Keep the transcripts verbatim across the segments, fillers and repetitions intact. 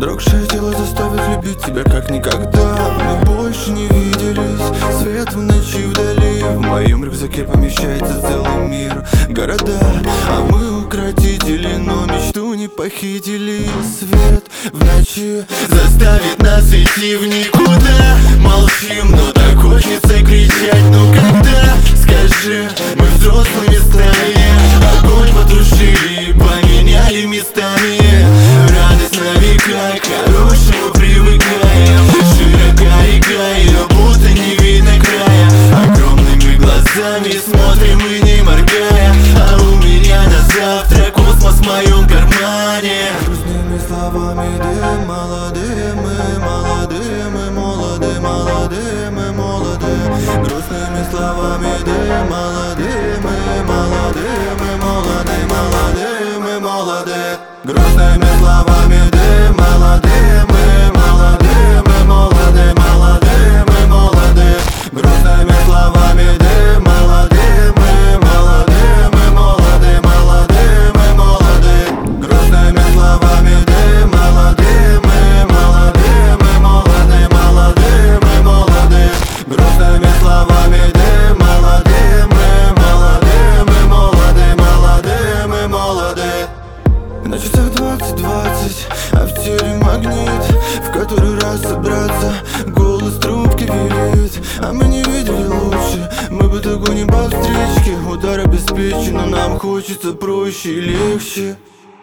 Продрогшее тело заставит любить тебя как никогда. Мы больше не виделись, свет в ночи вдали. В моем рюкзаке помещается целый мир, города, а мы укротители, но мечту не похитили. Свет в ночи заставит нас идти в никуда. Молчим, но так хочется кричать. Ну когда, скажи, мы взрослыми стали, огонь потушили, поменяли местами. Радость на века, к хорошему привыкаем. Широка река, ее будто не видно края. Огромными глазами смотрим и не моргая. А у меня на завтра космос в моем кармане. Грустными словами дым, молодые мы, молодые мы, молодые, молодые мы, молодые. Грустными словами дым, молодые мы, молодые мы, молодые, молодые мы, молодые. Грустными словами дым, молодые мы, молодые мы, молодые, молодые мы, молодые. Грустными словами дым, молодые мы, молодые мы, молодые, молодые мы, молодые. Грустными словами дым, молодые мы, молодые мы, молодые, молодые мы, молодые. Грустными словами дым, молодые мы, молодые мы, молодые, молодые мы, молодые. На часах двадцать двадцать, а в теле магнит. В который раз собраться, голос трубки велит. А мы не видели лучше, мы бы догоним по встречке. Удар обеспечен, но нам хочется проще и легче.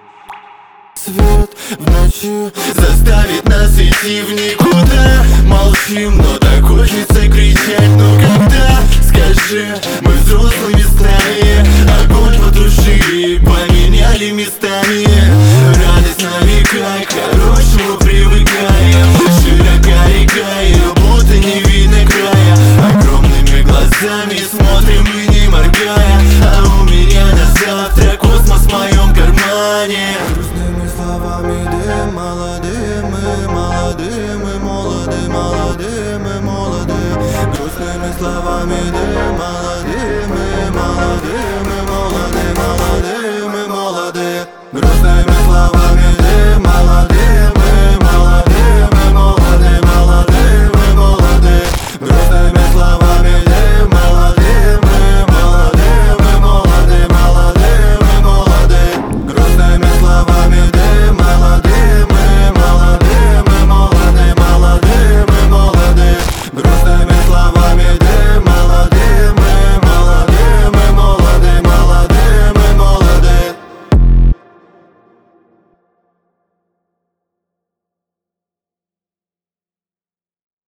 Свет в ночи заставит нас идти в никуда. Молчим, но так хочется кричать. Ну когда, скажи, мы взрослыми стали, огонь потушили, поменяли местами. Радость на века, к хорошему привыкаем. Широка река, ее будто не видно края. Огромными глазами смотрим и не моргая. А у меня на завтра космос в моем кармане. Грустными словами дым, молодые мы, молодые мы, молодые, молодые мы, молодые. Грустными словами дым.